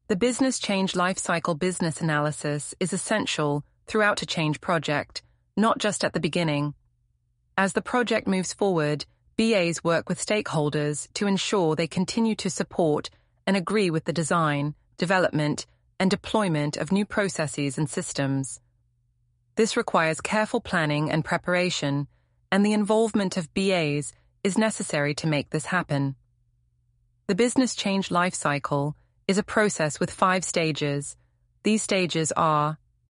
The business change lifecycle business analysis is essential throughout a change project, not just at the beginning. As the project moves forward, BAs work with stakeholders to ensure they continue to support and agree with the design, development, and deployment of new processes and systems. This requires careful planning and preparation, and the involvement of BAs is necessary to make this happen. The business change lifecycle is a process with 5 stages. These stages are